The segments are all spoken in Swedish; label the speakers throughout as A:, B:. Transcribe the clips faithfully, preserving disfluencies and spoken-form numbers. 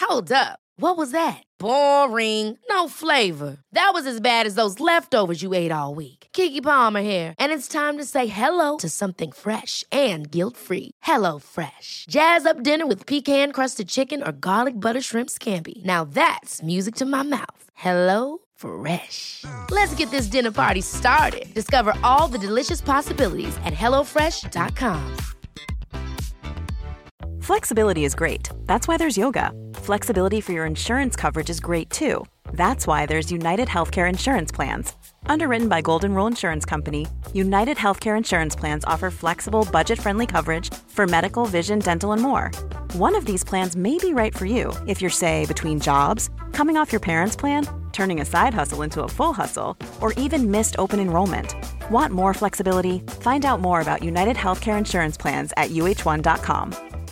A: Hold up. What was that? Boring. No flavor. That was as bad as those leftovers you ate all week. Keke Palmer here, and it's time to say hello to something fresh and guilt-free. Hello Fresh. Jazz up dinner with pecan-crusted chicken or garlic butter shrimp scampi. Now that's music to my mouth. Hello Fresh. Let's get this dinner party started. Discover all the delicious possibilities at hello fresh dot com.
B: Flexibility is great. That's why there's yoga. Flexibility for your insurance coverage is great too. That's why there's United Healthcare Insurance Plans. Underwritten by Golden Rule Insurance Company, United Healthcare Insurance Plans offer flexible, budget-friendly coverage for medical, vision, dental, and more. One of these plans may be right for you if you're, say, between jobs, coming off your parents' plan, turning a side hustle into a full hustle, or even missed open enrollment. Want more flexibility? Find out more about United Healthcare Insurance Plans at u h one dot com.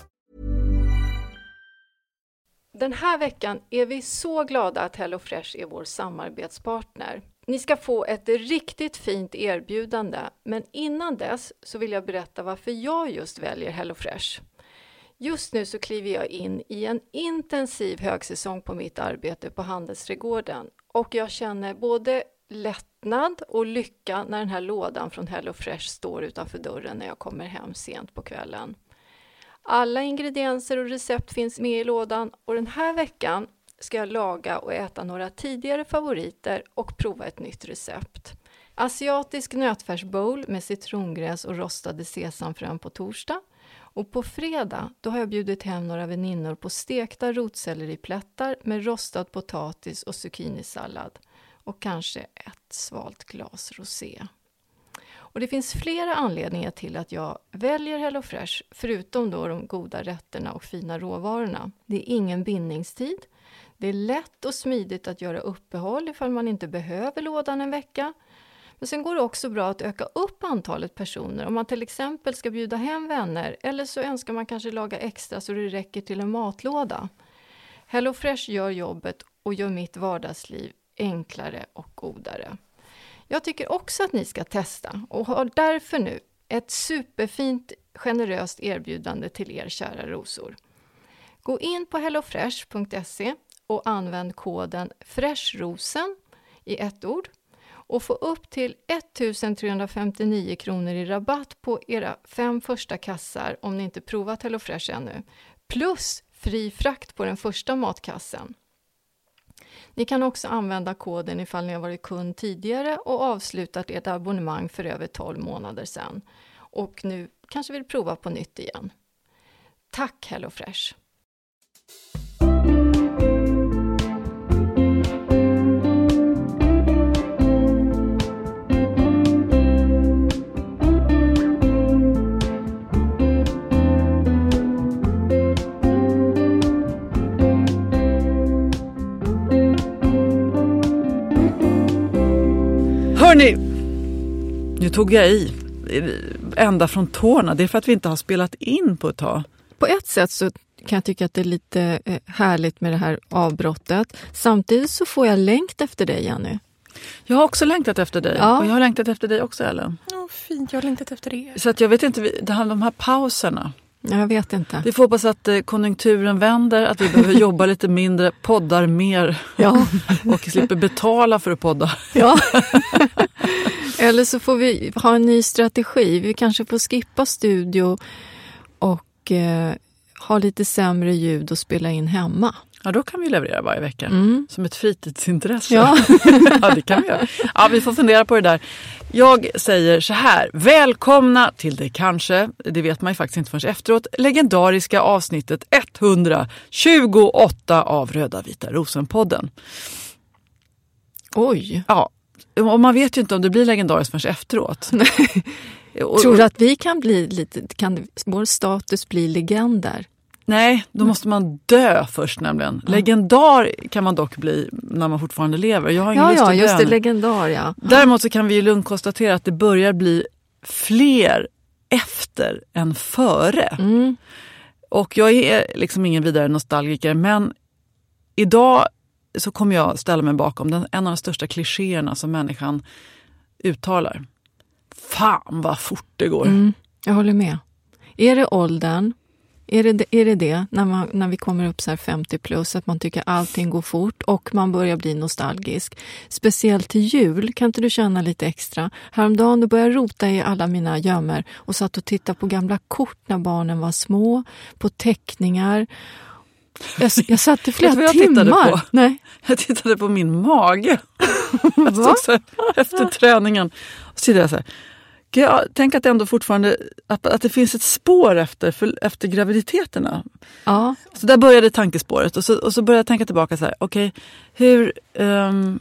C: Den här veckan är vi så glada att HelloFresh är vår samarbetspartner. Ni ska få ett riktigt fint erbjudande, men innan dess så vill jag berätta varför jag just väljer HelloFresh. Just nu så kliver jag in i en intensiv högsäsong på mitt arbete på Handelsträdgården och jag känner både lättnad och lycka när den här lådan från HelloFresh står utanför dörren när jag kommer hem sent på kvällen. Alla ingredienser och recept finns med i lådan och den här veckan ska jag laga och äta några tidigare favoriter och prova ett nytt recept. Asiatisk nötfärsbowl med citrongräs och rostade sesamfrön på torsdag. Och på fredag då har jag bjudit hem några väninnor på stekta rotselleriplättar med rostad potatis och zucchinisallad. Och kanske ett svalt glas rosé. Och det finns flera anledningar till att jag väljer HelloFresh, förutom då de goda rätterna och fina råvarorna. Det är ingen bindningstid. Det är lätt och smidigt att göra uppehåll ifall man inte behöver lådan en vecka. Men sen går det också bra att öka upp antalet personer om man till exempel ska bjuda hem vänner eller så önskar man kanske laga extra så det räcker till en matlåda. HelloFresh gör jobbet och gör mitt vardagsliv enklare och godare. Jag tycker också att ni ska testa och har därför nu ett superfint generöst erbjudande till er kära rosor. Gå in på hellofresh punkt se och använd koden FRESHROSEN i ett ord och få upp till ettusentrehundrafemtionio kronor i rabatt på era fem första kassar om ni inte provat HelloFresh ännu. Plus fri frakt på den första matkassen. Ni kan också använda koden ifall ni har varit kund tidigare och avslutat ert abonnemang för över tolv månader sedan. Och nu kanske vill prova på nytt igen. Tack HelloFresh!
D: Hörrni, nu tog jag i ända från tårna. Det är för att vi inte har spelat in på ett tag.
C: På ett sätt så kan jag tycka att det är lite härligt med det här avbrottet. Samtidigt så får jag längt efter dig, Jenny.
D: Jag har också längtat efter dig.
C: Ja.
D: Och jag har längtat efter dig också, Ellen.
E: Ja, fint. Jag har längtat efter er.
D: Så att jag vet inte, det handlar om de här pauserna.
C: Jag vet inte.
D: Vi får hoppas att konjunkturen vänder, att vi behöver jobba lite mindre, poddar mer
C: ja.
D: och slipper betala för att podda.
C: Ja. Eller så får vi ha en ny strategi. Vi kanske får skippa studio och eh, ha lite sämre ljud och spela in hemma.
D: Ja, då kan vi leverera varje vecka.
C: Mm.
D: Som ett fritidsintresse.
C: Ja.
D: Ja, det kan vi göra. Ja, vi får fundera på det där. Jag säger så här. Välkomna till det kanske, det vet man ju faktiskt inte förrän efteråt, legendariska avsnittet etthundratjugoåtta av Röda Vita Rosen-podden.
C: Oj.
D: Ja, och man vet ju inte om det blir legendariskt förrän efteråt.
C: och, Tror du att vi kan bli lite, kan vår status bli legender?
D: Nej, då måste man dö först nämligen. Mm. Legendar kan man dock bli när man fortfarande lever. Jag har ingen
C: ja,
D: lust
C: ja,
D: att dö
C: just det,
D: nu.
C: legendar, ja.
D: Däremot så kan vi ju lugnt konstatera att det börjar bli fler efter än före.
C: Mm.
D: Och jag är liksom ingen vidare nostalgiker, men idag så kommer jag ställa mig bakom den, en av de största klichéerna som människan uttalar. Fan vad fort det går.
C: Mm, jag håller med. Är det åldern? Är det är det, det när, man, när vi kommer upp så här femtio plus, att man tycker allting går fort och man börjar bli nostalgisk? Speciellt till jul, kan inte du känna lite extra? Häromdagen då började jag rota i alla mina gömmer och satt och tittade på gamla kort när barnen var små, på teckningar. Jag, jag satt i flera
D: jag
C: timmar.
D: Tittade på?
C: Nej.
D: Jag tittade på min mage. Jag stod så här, efter träningen. Och så tittade jag så här. Jag tänker att det ändå fortfarande att, att det finns ett spår efter, för, efter graviditeterna.
C: Ja.
D: Så där började tankespåret. Och så, och så började jag tänka tillbaka så här. Okej, okay, hur... Um,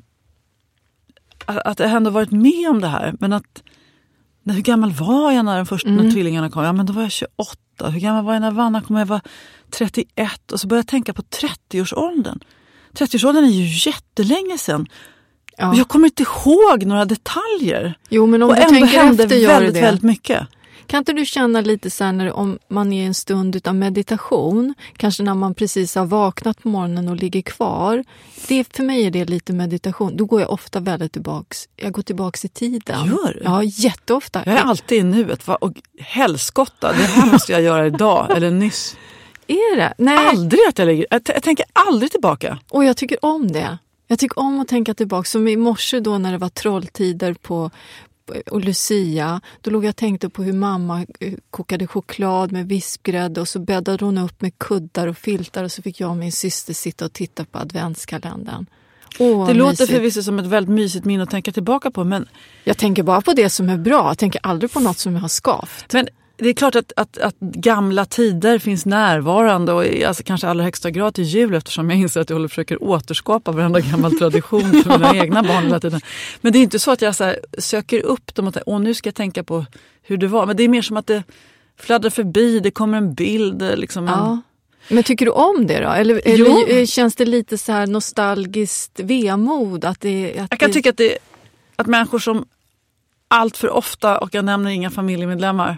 D: att, att jag ändå varit med om det här. Men att... Hur gammal var jag när, den första, mm. när tvillingarna kom? Ja, men då var jag tjugoåtta. Hur gammal var jag när Vanna kom? Jag var trettioett. Och så började jag tänka på trettioårsåldern. trettioårsåldern är ju jättelänge sedan. Ja. Och jag kommer inte ihåg några detaljer.
C: Jo, men om
D: och
C: du
D: ändå
C: tänker
D: hände
C: efter gör
D: väldigt,
C: det.
D: väldigt mycket.
C: Kan inte du känna lite så här när, om man är i en stund utav meditation, kanske när man precis har vaknat på morgonen och ligger kvar. Det, för mig är det lite meditation. Då går jag ofta väldigt tillbaks. Jag går tillbaks i tiden.
D: Gör du?
C: Ja, jätteofta.
D: Jag är alltid i nuet. Och helskotta, det här måste jag göra idag eller nyss.
C: Är det? Nej.
D: Aldrig att jag ligger. Jag, t- jag tänker aldrig tillbaka.
C: Och jag tycker om det. Jag tycker om att tänka tillbaka. Som i morse då när det var trolltider på och Lucia, då låg jag och tänkte på hur mamma kokade choklad med vispgrädde och så bäddade hon upp med kuddar och filtar och så fick jag och min syster sitta och titta på adventskalendern. Åh,
D: det låter
C: mysigt.
D: förvisso som ett väldigt mysigt minne att tänka tillbaka på, men
C: jag tänker bara på det som är bra. Jag tänker aldrig på något som jag har skavt.
D: Men det är klart att, att, att gamla tider finns närvarande och alltså kanske allra högsta grad till jul, eftersom jag inser att jag håller försöker återskapa varenda gammal tradition för mina egna barn hela tiden. Men det är inte så att jag så här, söker upp dem och tänker, åh, nu ska jag tänka på hur det var. Men det är mer som att det fladdrar förbi, det kommer en bild. Liksom en...
C: Ja. Men tycker du om det då? Eller, eller känns det lite så här nostalgiskt vemod? Att det, att
D: jag kan
C: det...
D: tycka att, det, att människor som allt för ofta, och jag nämner inga familjemedlemmar,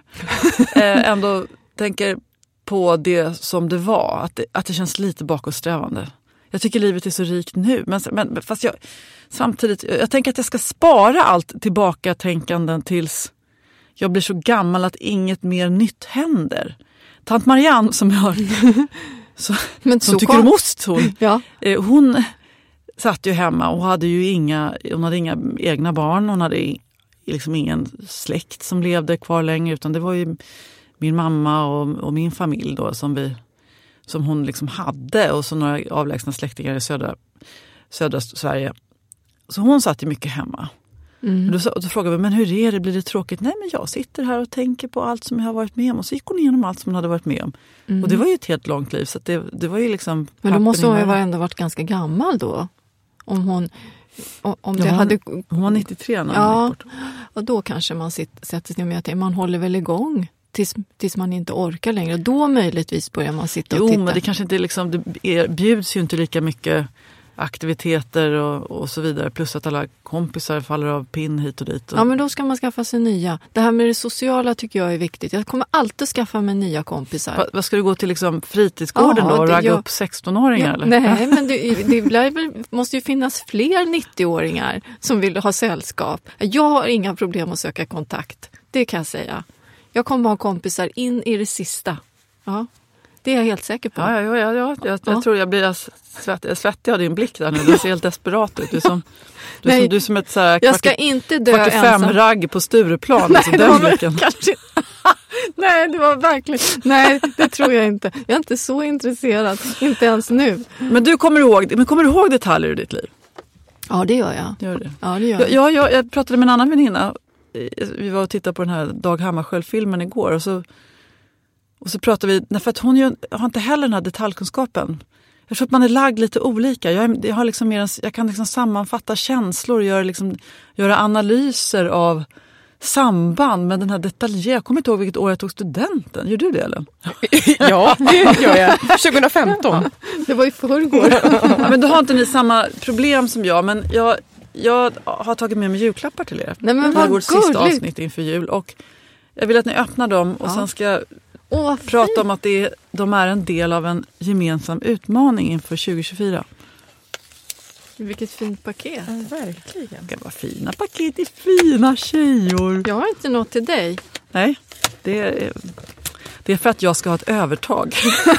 D: eh, ändå tänker på det som det var. Att det, att det känns lite bakåtsträvande. Jag tycker livet är så rikt nu. Men, men fast jag samtidigt, jag tänker att jag ska spara allt tillbaka tänkanden tills jag blir så gammal att inget mer nytt händer. Tant Marianne som jag har, så,
C: men
D: som
C: så
D: tycker kom... om ost, hon,
C: ja.
D: eh, hon satt ju hemma och hade ju inga, hon hade inga egna barn, hon hade liksom ingen släkt som levde kvar längre, utan det var ju min mamma och, och min familj då som vi som hon liksom hade, och så några avlägsna släktingar i södra, södra Sverige. Så hon satt ju mycket hemma. Mm. Och då, då frågade vi, men hur är det? Blir det tråkigt? Nej, men jag sitter här och tänker på allt som jag har varit med om. Och så gick hon igenom allt som hon hade varit med om. Mm. Och det var ju ett helt långt liv. Så att det, det var ju liksom...
C: Men då måste hon ju ändå varit ganska gammal då. Om hon... Om det
D: ja, hon,
C: hade...
D: hon var nittiotre när
C: ja,
D: hon gick bort.
C: Och då kanske man sitter, sätter sig med att man håller väl igång tills, tills man inte orkar längre. Då möjligtvis börjar man sitta och
D: jo,
C: titta.
D: Jo, men det kanske inte liksom... Det är, bjuds ju inte lika mycket aktiviteter och, och så vidare. Plus att alla kompisar faller av pinn hit och dit. Och...
C: Ja, men då ska man skaffa sig nya. Det här med det sociala tycker jag är viktigt. Jag kommer alltid skaffa mig nya kompisar.
D: Va, vad ska du gå till liksom fritidsgården ja, då och ragga jag... upp sexton-åringar? Ja, eller?
C: Nej, men det, det blir, måste ju finnas fler nittio-åringar som vill ha sällskap. Jag har inga problem att söka kontakt. Det kan jag säga. Jag kommer ha kompisar in i det sista. Ja. Det är jag helt säker på.
D: Ja, ja, ja, ja. Jag, jag tror jag blir svettig, svettig av din blick där nu. Du ser helt desperat ut. Du är som, du
C: Nej,
D: som, du är som ett så här,
C: jag ska inte dö
D: fyrtiofem-ragg på Stureplan. Nej, alltså, den blicken.
C: Kanske... Nej, det var verkligen... Nej, det tror jag inte. Jag är inte så intresserad. Inte ens nu.
D: Men du kommer ihåg, men kommer du ihåg detaljer i ditt liv?
C: Ja, det gör jag.
D: Gör det?
C: Ja, det gör jag.
D: Jag, jag. Jag pratade med en annan väninna. Vi var och tittade på den här Dag Hammarskjöld-filmen igår. Och så... Och så pratar vi, för att hon ju, har inte heller den här detaljkunskapen. Jag tror att man är lagd lite olika. Jag, är, jag, har liksom mer en, jag kan liksom sammanfatta känslor och göra, liksom, göra analyser av samband med den här detaljer. Jag kommer inte ihåg vilket år jag tog studenten. Gör du det, eller?
E: Ja, det gör jag. tjugo femton.
C: Ja, det var i förrgår.
D: Ja, men då har inte ni samma problem som jag. Men jag, jag har tagit med mig julklappar till er.
C: Nej, men
D: det är vårt sista
C: gulligt.
D: avsnitt inför jul. Och jag vill att ni öppnar dem och ja. sen ska jag...
C: Åh,
D: prata om att det är, de är en del av en gemensam utmaning inför tjugo tjugofyra.
C: Vilket fint paket.
E: Ja, verkligen.
D: Det var fina paket, det är fina tjejor.
C: Jag har inte något till dig.
D: Nej, det är, Det är för att jag ska ha ett övertag.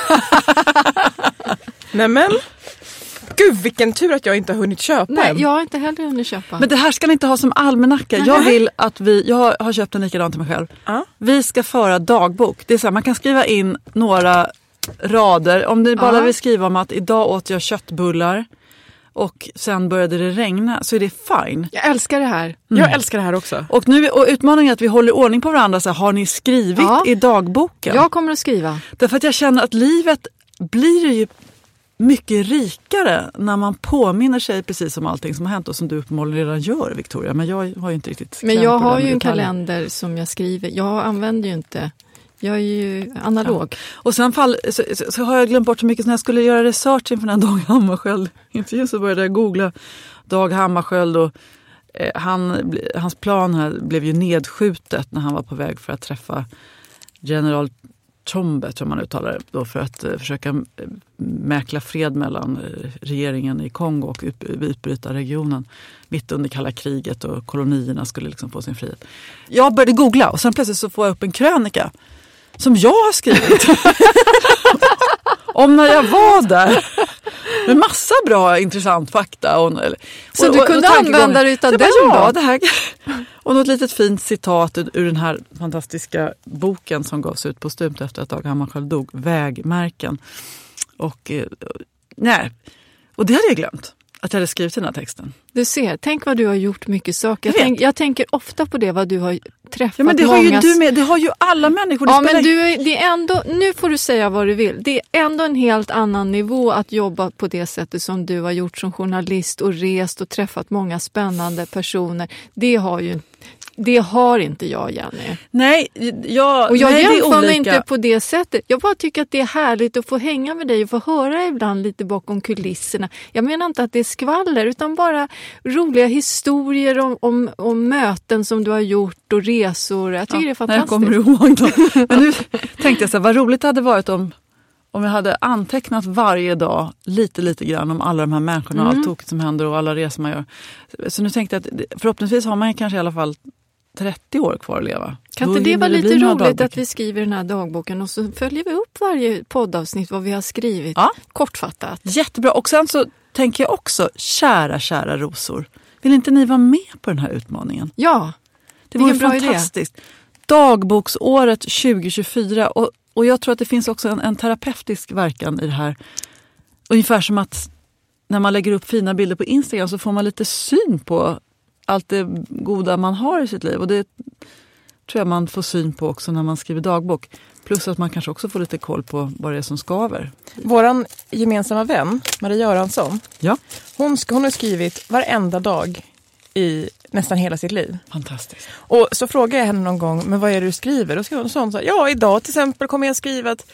E: Nämen, gud vilken tur att jag inte har hunnit köpa.
C: Nej,
E: en.
C: jag har inte heller hunnit köpa.
D: Men det här ska ni inte ha som almanacka. Jag vill att vi, jag har köpt en likadan till mig själv.
E: Ja.
D: Vi ska föra dagbok. Det är så här, man kan skriva in några rader. Om ni bara
C: Ja.
D: vill skriva om att idag åt jag köttbullar och sen började det regna, så är det fine.
C: Jag älskar det här.
E: Jag älskar det här också.
D: Och nu och utmaningen är att vi håller ordning på varandra. Så här, har ni skrivit
C: Ja.
D: i dagboken?
C: Jag kommer att skriva.
D: Därför att jag känner att livet blir ju mycket rikare när man påminner sig precis om allting som har hänt och som du uppenbarligen redan gör, Victoria. Men jag har ju inte riktigt
C: Men
D: kläm
C: jag
D: på det
C: har
D: där
C: ju
D: med
C: en
D: detaljer.
C: kalender som jag skriver. Jag använder ju inte. Jag är ju analog.
D: Och sen fall, så, så, så har jag glömt bort så mycket. Så när jag skulle göra research inför den här Dag Hammarskjöld-intervjun så började jag googla Dag Hammarskjöld. Och, eh, han, hans plan här blev ju nedskjutet när han var på väg för att träffa general Chombe, tror man uttalar det, då, för att eh, försöka eh, mäkla fred mellan eh, regeringen i Kongo och ut, utbrytarregionen mitt under kalla kriget, och kolonierna skulle liksom få sin frihet. Jag började googla och sen plötsligt så får jag upp en krönika som jag har skrivit om när jag var där. Med massa bra, intressant fakta. Och, eller,
C: Så
D: och,
C: du
D: och,
C: kunde
D: och
C: använda dig utav
D: så
C: den
D: bara, ja,
C: då?
D: det här. Och något litet fint citat ur den här fantastiska boken som gavs ut på Stumt efter att Dag Hammarskjöld dog. Vägmärken. Och, eh, nej. Och det hade jag glömt. Att jag hade skrivit den här texten.
C: Du ser, tänk vad du har gjort mycket saker. Jag,
D: Jag
C: tänk, jag tänker ofta på det, vad du har träffat.
D: Ja, men det har
C: många...
D: ju du med. Det har ju alla människor. Det
C: Ja,
D: spelar-
C: men du, är- det är ändå, nu får du säga vad du vill. Det är ändå en helt annan nivå att jobba på det sättet som du har gjort som journalist och rest och träffat många spännande personer. Det har ju det har inte jag, Jenny.
D: Nej, jag,
C: Och jag
D: nej, det är
C: jämför mig
D: olika.
C: inte på det sättet. Jag bara tycker att det är härligt att få hänga med dig och få höra ibland lite bakom kulisserna. Jag menar inte att det är skvaller, utan bara roliga historier om, om, om möten som du har gjort och resor. Jag tycker
D: Ja,
C: det är
D: när jag
C: fantastiskt.
D: kommer ihåg dem. Men nu tänkte jag så här, vad roligt det hade varit om, om jag hade antecknat varje dag lite, lite grann om alla de här människorna och
C: Mm.
D: allt tokigt som händer och alla resor man gör. Så nu tänkte jag att förhoppningsvis har man kanske i alla fall trettio år kvar att leva.
C: Kan
D: Då
C: inte det
D: hinner
C: vara
D: bli
C: lite
D: några
C: roligt
D: dagböcker.
C: att vi skriver den här dagboken och så följer vi upp varje poddavsnitt vad vi har skrivit,
D: Ja.
C: kortfattat.
D: Jättebra. Och sen så tänker jag också, kära, kära rosor. Vill inte ni vara med på den här utmaningen?
C: Ja,
D: Det vore
C: Vilken bra idé.
D: fantastiskt. Dagboksåret tjugo tjugofyra. Och, och jag tror att det finns också en, en terapeutisk verkan i det här. Ungefär som att när man lägger upp fina bilder på Instagram så får man lite syn på allt det goda man har i sitt liv. Och det tror jag man får syn på också när man skriver dagbok. Plus att man kanske också får lite koll på vad det är som skaver.
E: Våran gemensamma vän, Maria Göransson,
D: Ja,
E: hon, sk- hon har skrivit varenda dag i nästan hela sitt liv.
D: fantastiskt.
E: Och så frågade jag henne någon gång, men vad är det du skriver? Och så hon sa hon så här, ja idag till exempel kommer jag skriva att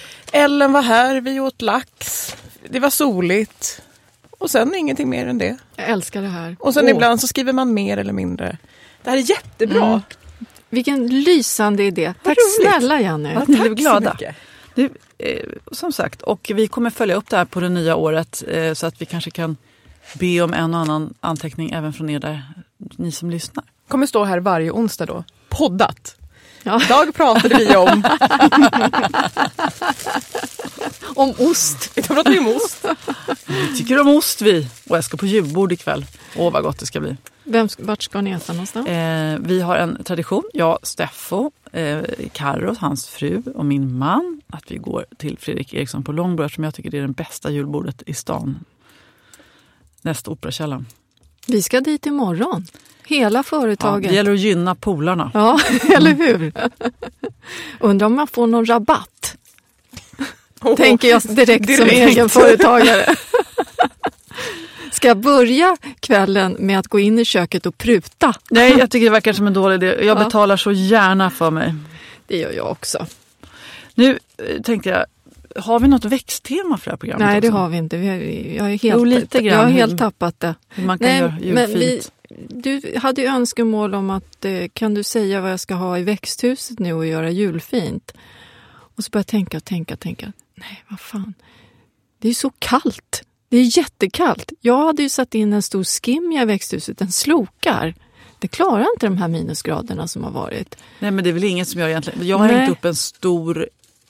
E: Ellen var här, vi åt lax, det var soligt. Och sen ingenting mer än det.
C: jag älskar det här.
E: Och sen
C: Åh,
E: ibland så skriver man mer eller mindre. Det här är jättebra.
C: Mm. Vilken lysande idé. Tack
E: roligt.
C: snälla, Janne.
D: Ja, ni blev
E: Tack så
D: glada.
E: mycket.
D: Nu, eh, som sagt, och vi kommer följa upp det här på det nya året eh, så att vi kanske kan be om en och annan anteckning även från er där, ni som lyssnar.
E: Kommer stå här varje onsdag då. Poddat.
C: Ja.
E: Idag pratade vi om...
C: Om ost.
E: Idag pratade vi om ost.
D: Vi tycker om ost vi, och jag ska på julbord ikväll. Åh, vad gott det ska bli.
C: Vem, vart ska ni äta någonstans?
D: Eh, vi har en tradition, jag, Steffo, eh, Karro, hans fru och min man, att vi går till Fredrik Eriksson på Långbro, som jag tycker det är den bästa julbordet i stan. Nästa Operakällan.
C: Vi ska dit imorgon. Hela
D: Ja,
C: företaget.
D: det gäller att gynna polarna.
C: Ja, eller hur? Undrar om man får någon rabatt.
E: Oh,
C: Tänker jag direkt, som
E: direkt.
C: egen företagare. Ska jag börja kvällen med att gå in i köket och pruta?
D: Nej, jag tycker det verkar som en dålig idé. Jag
C: Ja.
D: betalar så gärna för mig.
C: Det gör jag också.
D: Nu eh, tänkte jag, har vi något växttema för det här programmet?
C: Nej, det
D: också?
C: har vi inte. Vi har, jag, är helt,
D: Jo, lite grann.
C: jag har
D: Hur-
C: helt tappat det.
D: Hur man kan
C: Nej,
D: göra
C: men vi,
D: julfint.
C: du hade ju önskemål om att eh, kan du säga vad jag ska ha i växthuset nu och göra julfint? Och så började jag tänka och tänka och tänka. Nej, vad fan. Det är ju så kallt. Det är jättekallt. Jag hade ju satt in en stor skimja i växthuset. Den slokar. Det klarar inte de här minusgraderna som har varit.
D: Nej, men det är väl inget som jag egentligen... Jag har
C: Nej.
D: hängt upp en stor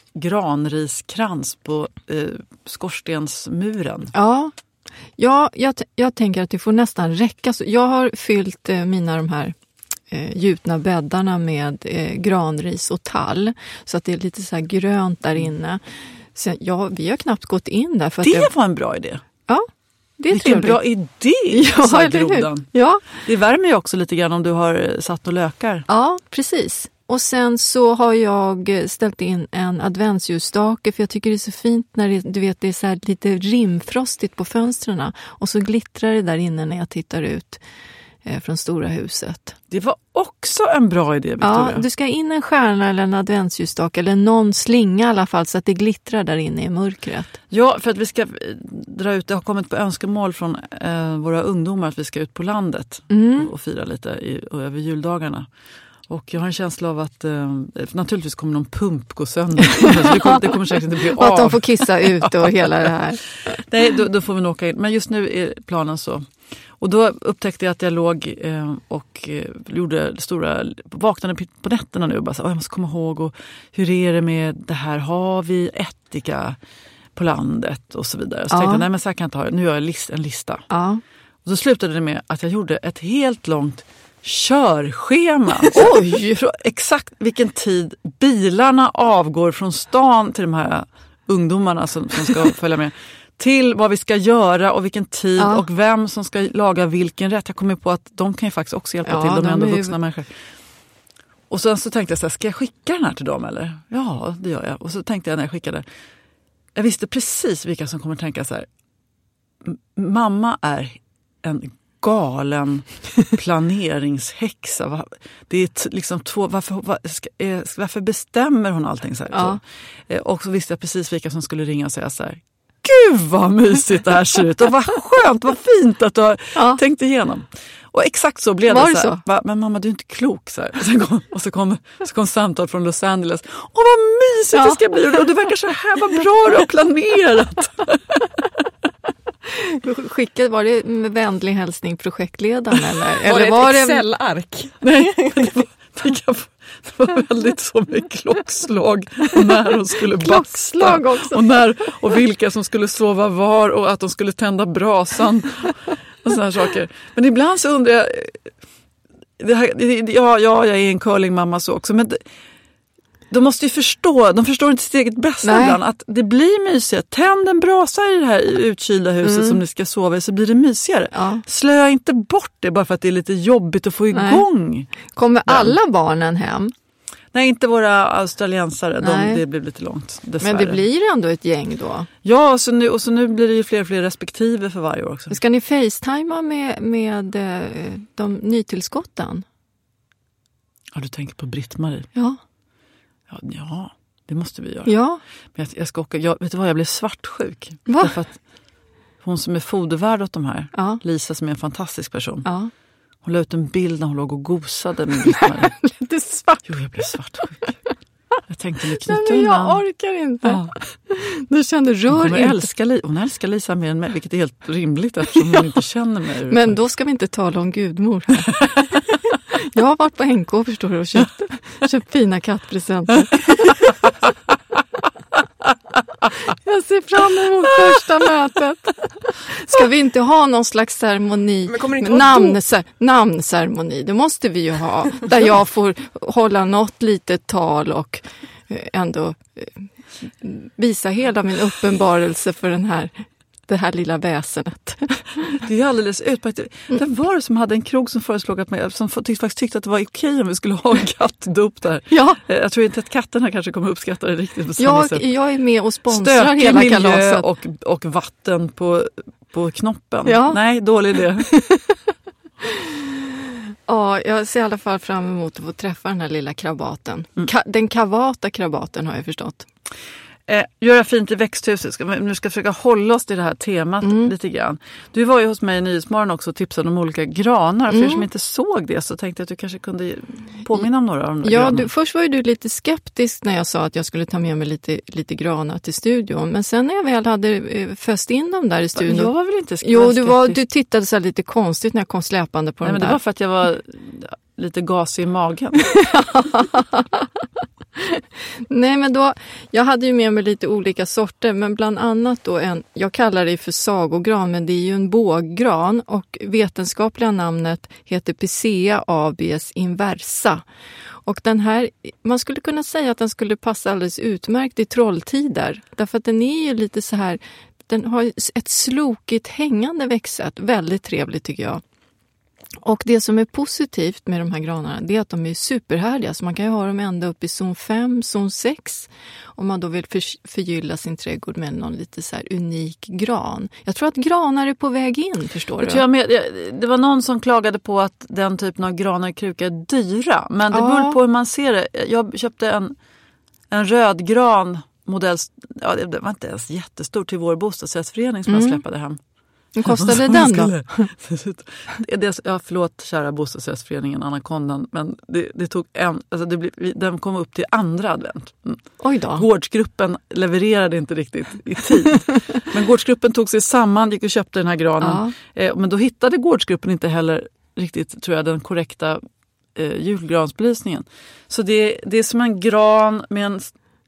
D: granriskrans på eh, skorstensmuren.
C: Ja, ja jag, t- jag tänker att det får nästan räcka. Så jag har fyllt eh, mina de här eh, gjutna bäddarna med eh, granris och tall. Så att det är lite så här grönt där inne. Så, ja, vi har knappt gått in där. För
D: det
C: att jag,
D: var en bra idé.
C: Ja, det är
D: Vilken
C: trevligt.
D: bra idé,
C: Ja,
D: sa
C: eller hur?
D: grodan.
C: Ja.
D: Det värmer ju också lite grann om du har satt och lökar.
C: Ja, precis. Och sen så har jag ställt in en adventsljusstake för jag tycker det är så fint när det, du vet, det är så här lite rimfrostigt på fönstren och så glittrar det där inne när jag tittar ut eh, från stora huset.
D: Det var också en bra idé, Victoria.
C: Ja, du ska in en stjärna eller en adventsljusstake eller någon slinga i alla fall så att det glittrar där inne i mörkret.
D: Ja, för att vi ska dra ut, det har kommit på önskemål från eh, våra ungdomar att vi ska ut på landet
C: Mm.
D: och, och fira lite i, och över juldagarna. Och jag har en känsla av att eh, naturligtvis kommer någon pump gå sönder. Så det, kommer, det kommer säkert inte bli
C: Och
D: av.
C: att de får kissa ut och hela det här.
D: Nej, då, då får vi nog åka in. Men just nu är planen så. Och då upptäckte jag att jag låg eh, och eh, gjorde stora, vaknade på nätterna nu och bara så, jag måste komma ihåg och hur är det med det här, har vi ättika på landet och så vidare. Så
C: ja.
D: tänkte jag, nej men så här kan jag inte ha det. Nu gör jag list, en lista.
C: Ja.
D: Och så slutade det med att jag gjorde ett helt långt körschema.
C: Oj!
D: Exakt vilken tid bilarna avgår från stan till de här ungdomarna som, som ska följa med. Till vad vi ska göra och vilken tid
C: ja.
D: och vem som ska laga vilken rätt. Jag kommer på att de kan ju faktiskt också hjälpa
C: ja,
D: till. De är ändå
C: är ju...
D: vuxna människor. Och sen så tänkte jag så här, ska jag skicka den här till dem eller? Ja, det gör jag. Och så tänkte jag när jag skickade. Jag visste precis vilka som kommer tänka så här. Mamma är en galen planeringshäxa. Det är t- liksom två, varför, var, ska, eh, varför bestämmer hon allting så här?
C: Ja.
D: Så, eh, och så visste jag precis vilka som skulle ringa och säga så här. Gud vad mysigt det här ser ut och vad skönt, vad fint att du har ja. tänkt igenom. Och exakt så blev
C: var
D: det så här.
C: Så?
D: Va, men mamma, du är inte klok så här. Och, sen kom, och så, kom, så kom samtal från Los Angeles. Åh vad mysigt ja. det ska bli och du verkar så här, vad bra du har planerat.
C: Skickade, var det med vänlig hälsning projektledaren eller?
E: Var
C: eller
E: det
C: var
E: ett Excel-ark?
D: Nej, det var, det var väldigt så med klockslag och när de skulle basta
C: också.
D: Och, när, och vilka som skulle sova var och att de skulle tända brasan och sådana saker. Men ibland så undrar jag, det här, ja, ja, jag är en curlingmamma så också, men det, de måste ju förstå, de förstår inte sitt eget bästa ibland, att det blir mysigare. Tänd en brasa i det här utkylda huset mm. som ni ska sova i så blir det mysigare. Ja. Slöa inte bort det bara för att det är lite jobbigt att få igång. Nej.
C: Kommer alla barnen hem?
D: Nej, inte våra australiensare. De, det blir lite långt, dessvärre.
C: Men det blir ändå ett gäng då?
D: Ja, så nu, och så nu blir det ju fler och fler respektive för varje år också.
C: Ska ni facetima med, med de nytillskotten?
D: Ja, du tänker på Britt-Marie?
C: Ja.
D: Ja, ja, det måste vi göra.
C: Ja.
D: Men jag, jag ska åka, jag, vet du vad, jag blev svartsjuk.
C: Va?
D: Därför att hon som är fodervärd åt de här,
C: ja.
D: Lisa som är en fantastisk person.
C: Ja.
D: Hon la ut en bild när hon låg och gosade med Britt-Marie.
C: Lite svart.
D: Jo, jag blev svartsjuk. Jag tänkte ni knyta
C: Nej, men jag orkar inte. Ja. Du kände rör
D: hon
C: inte.
D: Älskar, hon älskar Lisa mer än mig, vilket är helt rimligt eftersom hon inte känner mig.
C: Men då ska vi inte tala om gudmor här. Jag har varit på N K, förstår du, och köpt, köpt fina kattpresenter. Jag ser fram emot första mötet. Ska vi inte ha någon slags ceremoni, namn, namnceremoni? Det måste vi ju ha. Där jag får hålla något litet tal och ändå visa hela min uppenbarelse för den här det här lilla väsenet.
D: Det är alldeles utmärkt. Vem var det som hade en krog som föreslog att man, som faktiskt tyckte att det var okej om vi skulle ha en kattdop där?
C: Ja.
D: Jag tror inte att katterna kanske kommer uppskatta det riktigt på samma
C: jag,
D: sätt.
C: Jag är med och sponsrar
D: Stökig
C: hela
D: miljö
C: kalaset.
D: Och, och vatten på, på knoppen.
C: Ja.
D: Nej, dålig idé.
C: Ja, jag ser i alla fall fram emot att få träffa den här lilla krabaten. Mm. Ka- den kavata krabaten har jag förstått.
D: Eh, göra fint i växthuset. Ska, nu ska försöka hålla oss till det här temat mm. lite grann. Du var ju hos mig i Nyhetsmorgon också och tipsade om olika granar. Mm. För er som inte såg det så tänkte jag att du kanske kunde påminna om några av de
C: Ja,
D: granar.
C: du, först var ju du lite skeptisk när jag sa att jag skulle ta med mig lite, lite granar till studion. Men sen när jag väl hade eh, föst in dem där i studion.
D: Jag var väl inte skeptisk.
C: Jo, du, var, du tittade så här lite konstigt när jag kom släpande på
D: Nej,
C: den
D: men
C: där.
D: det var för att jag var lite gasig i magen.
C: Nej, men då, jag hade ju med mig lite olika sorter, men bland annat då en, jag kallar det för sagogran, men det är ju en båggran och vetenskapliga namnet heter Picea abies inversa. Och den här, man skulle kunna säga att den skulle passa alldeles utmärkt i trolltider, därför att den är ju lite så här, den har ett slokigt hängande växtsätt, väldigt trevligt tycker jag. Och det som är positivt med de här granarna, det är att de är superhärdiga. Så man kan ju ha dem ända upp i zon fem, zon sex. Om man då vill för, förgylla sin trädgård med någon lite så här unik gran. Jag tror att granar är på väg in, förstår
D: jag
C: du?
D: jag med, det var någon som klagade på att den typen av granar och krukor är dyra. Men det
C: Ja.
D: beror på hur man ser det. Jag köpte en, en röd gran modell. Ja, det var inte ens jättestor till vår bostadsrättsförening som
C: Mm.
D: jag släppade hem.
C: Hur kostade den då?
D: Det, ja, förlåt kära bostadsrättsföreningen Anacondan, men det, det tog en, alltså det blev, den kom upp till andra advent. Mm.
C: Oj då.
D: Gårdsgruppen levererade inte riktigt i tid. Men gårdsgruppen tog sig samman, gick och köpte den här granen.
C: Ja.
D: Eh, men då hittade gårdsgruppen inte heller riktigt, tror jag, den korrekta eh, julgransbelysningen. Så det, det är som en gran med en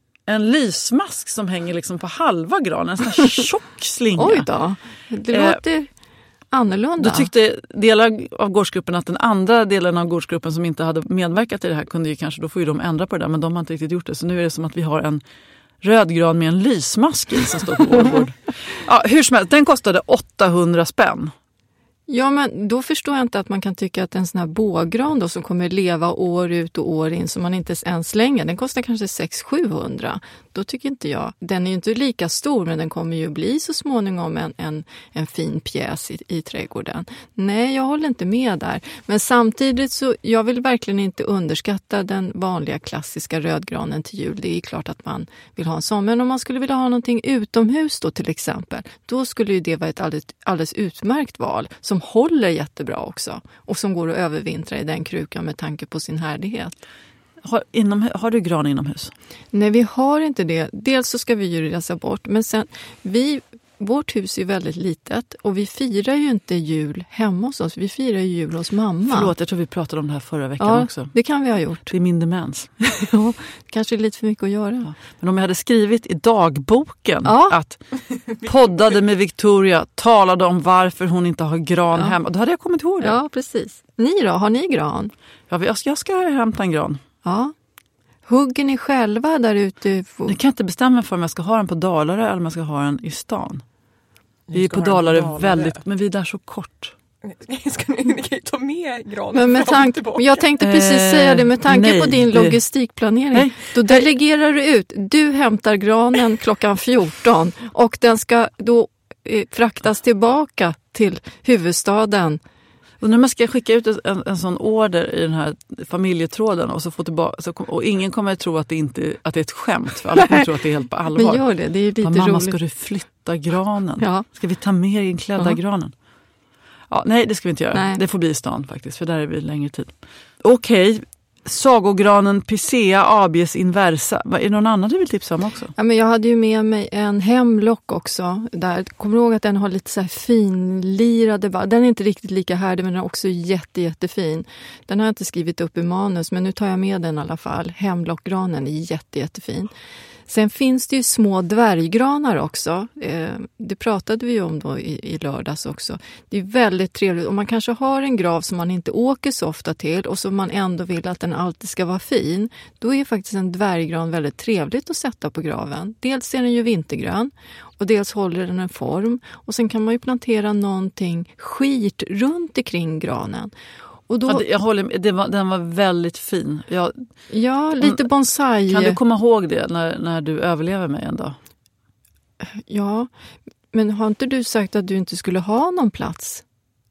D: En lysmask som hänger liksom på halva granen. En sån här tjock slinga.
C: Oj då. Det
D: Eh,
C: låter annorlunda.
D: Då tyckte delar av gårdsgruppen att den andra delen av gårdsgruppen som inte hade medverkat i det här kunde ju kanske, då får ju de ändra på det där. Men de har inte riktigt gjort det. Så nu är det som att vi har en röd gran med en lysmask i som står på vår bord. Ja, hur som helst, den kostade åttahundra spänn.
C: Ja, men då förstår jag inte att man kan tycka att en sån här båggran då som kommer leva år ut och år in som man inte ens slänger, den kostar kanske sex till sjuhundra. Då tycker inte jag, den är ju inte lika stor, men den kommer ju bli så småningom en, en, en fin pjäs i, i trädgården. Nej, jag håller inte med där. Men samtidigt så, jag vill verkligen inte underskatta den vanliga klassiska rödgranen till jul. Det är klart att man vill ha en sån. Men om man skulle vilja ha någonting utomhus då till exempel, då skulle ju det vara ett alldeles, alldeles utmärkt val som håller jättebra också. Och som går att övervintra i den krukan med tanke på sin härdighet.
D: Har, inom, har du gran inomhus?
C: Nej, vi har inte det. Dels så ska vi ju resa bort. Men sen, vi, vårt hus är väldigt litet. Och vi firar ju inte jul hemma hos oss. Vi firar ju jul hos mamma.
D: Förlåt, jag tror vi pratade om det här förra veckan
C: ja,
D: också.
C: Det kan vi ha gjort.
D: Det är min demens.
C: Ja, kanske lite för mycket att göra.
D: Ja. Men om jag hade skrivit i dagboken
C: Ja.
D: att poddade med Victoria, talade om varför hon inte har gran
C: Ja.
D: hemma. Då hade jag kommit ihåg det.
C: Ja, precis. Ni då? Har ni gran?
D: Ja, jag ska, jag ska hämta en gran.
C: Ja. Hugger ni själva där ute?
D: Jag kan inte bestämma för om jag ska ha den på Dalarö eller om jag ska ha den i stan. Vi är
E: ska
D: på
E: ha den på
D: Dalarö
E: Dalarö.
D: väldigt, men vi är där så kort.
E: Ska ni, ni kan ju ta med granen
C: Men med
E: fram och
C: tanke,
E: tillbaka.
C: jag tänkte precis
D: Eh,
C: säga det, med tanke
D: nej,
C: på din
D: det-
C: logistikplanering.
D: Nej.
C: Då delegerar du ut. Du hämtar granen klockan fjorton och den ska då eh, fraktas tillbaka till huvudstaden.
D: Och när man ska skicka ut en, en sån order i den här familjetråden och så få tillbaka, så kom, och ingen kommer att tro att det, inte, att det är ett skämt, för alla kommer att tro att det är helt på allvar.
C: Men gör det, det är lite
D: Men mamma,
C: roligt.
D: ska du flytta granen?
C: Ja.
D: Ska vi ta med in klädda
C: Ja.
D: granen? Ja, nej, det ska vi inte göra.
C: Nej.
D: Det får bli i stan faktiskt, för där är vi längre tid. Okej, sagogranen Picea abies inversa. Är det någon annan du vill tipsa om också?
C: Ja, men jag hade ju med mig en hemlock också. Där. Kommer du ihåg att den har lite så här finlirade... Den är inte riktigt lika härdig, men den är också jätte, jättefin. Den har jag inte skrivit upp i manus, men nu tar jag med den i alla fall. Hemlockgranen är jätte, jättefin. Sen finns det ju små dvärggranar också. Eh, det pratade vi om då i, i lördags också. Det är väldigt trevligt. Om man kanske har en grav som man inte åker så ofta till och som man ändå vill att den alltid ska vara fin, då är faktiskt en dvärggran väldigt trevligt att sätta på graven. Dels är den ju vintergrön och dels håller den en form. Och sen kan man ju plantera någonting skit runt omkring granen. Och då,
D: Ja, det, jag håller med, det var, den var väldigt fin. Jag,
C: ja, lite bonsai.
D: kan du komma ihåg det när, när du överlever mig en dag?
C: Ja, men har inte du sagt att du inte skulle ha någon plats?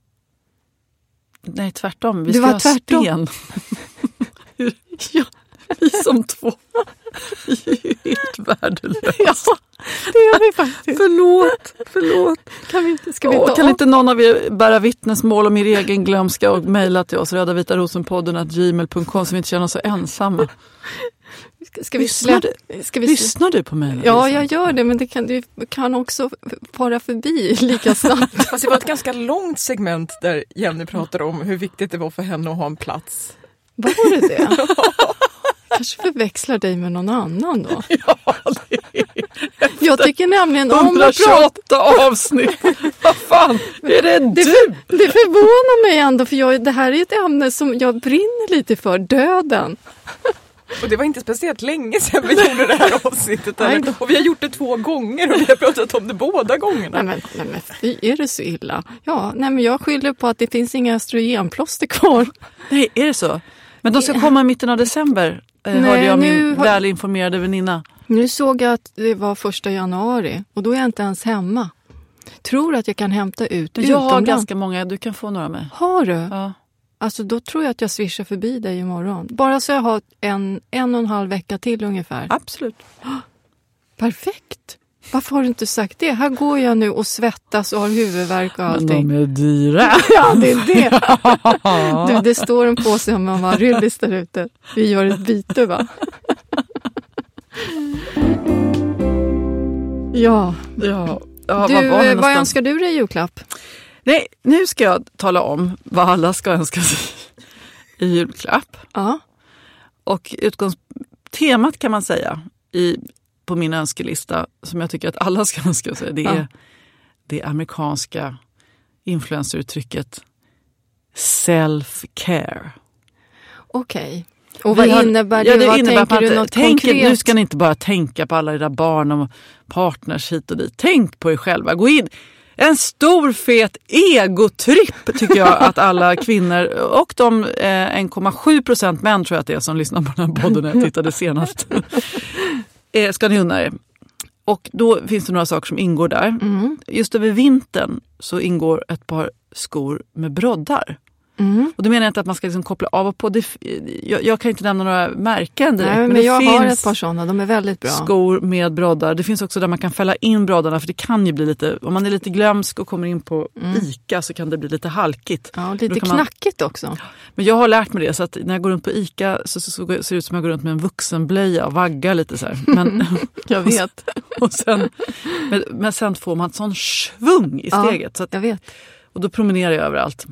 D: Nej, tvärtom. Vi
C: Det
D: ska
C: var
D: ha
C: tvärtom.
D: sten. Ja, vi som två. Vi är ju helt värdelösa.
C: Ja, det gör vi faktiskt.
D: Förlåt, förlåt.
C: Kan vi inte, ska vi
D: Åh,
C: ta
D: kan
C: om-
D: inte någon av er bära vittnesmål om er egen glömska och mejla till oss rödavitarosenpodden at gmail punkt com så vi inte känner oss så ensamma.
C: Ska, ska vi
D: Lyssnar
C: släppa... Ska vi släppa?
D: Lyssnar du på mig?
C: Ja, jag gör det, men det kan, det kan också fara förbi lika snabbt.
E: Fast det var ett ganska långt segment där Jenny pratade om hur viktigt det var för henne att ha en plats.
C: Var det det? Kanske förväxlar dig med någon annan då.
D: Ja, det är...
C: Jag tycker nämligen om att
D: hundratjugoåtta
C: prata...
D: avsnitt. Vad fan, är det du?
C: Det, det förvånar mig ändå, för jag, det här är ett ämne som jag brinner lite för, döden.
E: Och det var inte speciellt länge sedan vi gjorde det här avsnittet. Eller? Och vi har gjort det två gånger och vi har pratat om det båda gångerna.
C: Nej men, nej men fy, är det så illa? Ja, nej men jag skyller på att det finns inga östrogenplåster kvar.
D: Nej, är det så? Men de ska komma i mitten av december, eh,
C: Nej,
D: hörde jag min
C: nu har-
D: välinformerade väninna.
C: Nu såg jag att det var första januari och då är jag inte ens hemma. Tror att jag kan hämta ut
D: Jag har
C: utomlands.
D: ganska många, du kan få några med.
C: Har du?
D: Ja.
C: Alltså då tror jag att jag swishar förbi dig imorgon. Bara så jag har en, en och en halv vecka till ungefär.
D: Absolut.
C: Perfekt! Varför har du inte sagt det? Här går jag nu och svettas och har huvudvärk och
D: Men
C: allting.
D: de är dyra.
C: Ja, det är det. Du, det står en påse om Amaryllis där ute. Vi gör ett byte, va? Ja.
D: Ja. Ja,
C: Du,
D: var var det
C: vad
D: någonstans?
C: önskar du dig i julklapp?
D: Nej, nu ska jag tala om vad alla ska önska sig i julklapp.
C: Ja.
D: Och utgångs- temat kan man säga i, på min önskelista som jag tycker att alla ska önska sig, det är
C: Ja.
D: det amerikanska influenceruttrycket self-care.
C: Okej. Och vad
D: Vi har-
C: innebär det?
D: Ja, det
C: vad
D: innebär
C: tänker
D: att
C: du
D: man-
C: något
D: tänk,
C: konkret?
D: Nu ska ni inte bara tänka på alla era barn och partners hit och dit. Tänk på er själva. Gå in. En stor fet egotripp tycker jag att alla kvinnor och de eh, en komma sju procent män tror jag att det är som lyssnar på den här podden när jag tittade senast. eh, ska ni unna er. Och då finns det några saker som ingår där.
C: Mm.
D: Just över vintern så ingår ett par skor med broddar.
C: Mm.
D: Och det menar jag inte att man ska liksom koppla av och på. Det, jag, jag kan inte nämna några märken direkt.
C: Nej, men,
D: det
C: jag
D: finns
C: har ett par sådana. De är väldigt bra.
D: skor med broddar. Det finns också där man kan fälla in broddarna. För det kan ju bli lite, om man är lite glömsk och kommer in på
C: Mm.
D: Ica så kan det bli lite halkigt.
C: Ja,
D: Då
C: lite
D: kan man-
C: knackigt också.
D: Men jag har lärt mig det. Så att när jag går runt på Ica så, så, så ser det ut som jag går runt med en vuxenblöja och vaggar lite så här. Men,
C: Jag vet.
D: och sen, men, men sen får man ett sån svung i
C: Ja.
D: steget. Så att,
C: Jag vet.
D: och då promenerar jag överallt.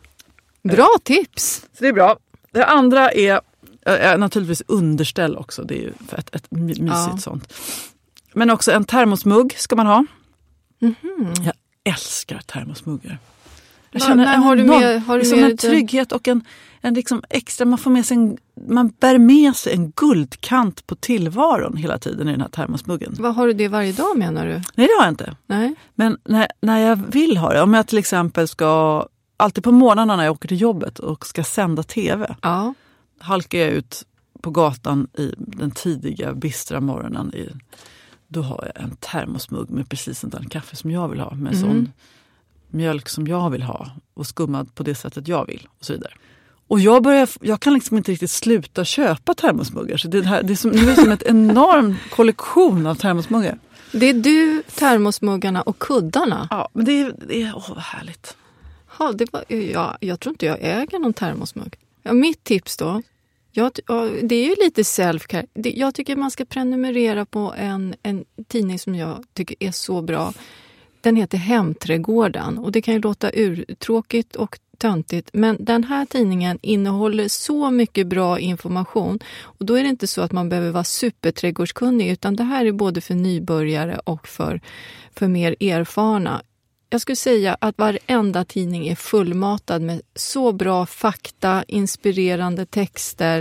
C: Bra tips!
D: Så det är bra. Det andra är, är naturligtvis underställ också. Det är ju ett, ett my- mysigt
C: Ja.
D: sånt. Men också en termosmugg ska man ha.
C: Mhm.
D: Jag älskar termosmuggar. Jag
C: Va-
D: känner
C: men
D: en,
C: har du
D: enorm-
C: med- har du
D: liksom
C: med
D: en
C: lite-
D: trygghet och en, en liksom extra, man får med sig en, man bär med sig en guldkant på tillvaron hela tiden i den här termosmuggen.
C: Vad har du det varje dag, menar du?
D: Nej, det har jag inte.
C: Nej.
D: Men när, när jag vill ha det, om jag till exempel ska, alltid på morgnarna när jag åker till jobbet och ska sända tv,
C: Ja.
D: halkar jag ut på gatan i den tidiga bistra morgonen. I, då har jag en termosmugg med precis sånt där kaffe som jag vill ha. Med
C: Mm.
D: sån mjölk som jag vill ha. Och skummad på det sättet jag vill. Och så vidare. Och jag, börjar, jag kan liksom inte riktigt sluta köpa termosmuggar. Så det, här, det är som, det är som ett enorm kollektion av termosmuggar.
C: Det är du, termosmuggarna och kuddarna.
D: Ja, men det är, det är åh, vad härligt.
C: Ja, det var, ja, jag tror inte jag äger någon termosmugg. Ja, mitt tips då, jag, ja, det är ju lite self-care. Det, jag tycker man ska prenumerera på en, en tidning som jag tycker är så bra. Den heter Hemträdgården och det kan ju låta urtråkigt och töntigt, men den här tidningen innehåller så mycket bra information och då är det inte så att man behöver vara superträdgårdskunnig, utan det här är både för nybörjare och för, för mer erfarna. Jag skulle säga att varenda tidning är fullmatad med så bra fakta, inspirerande texter.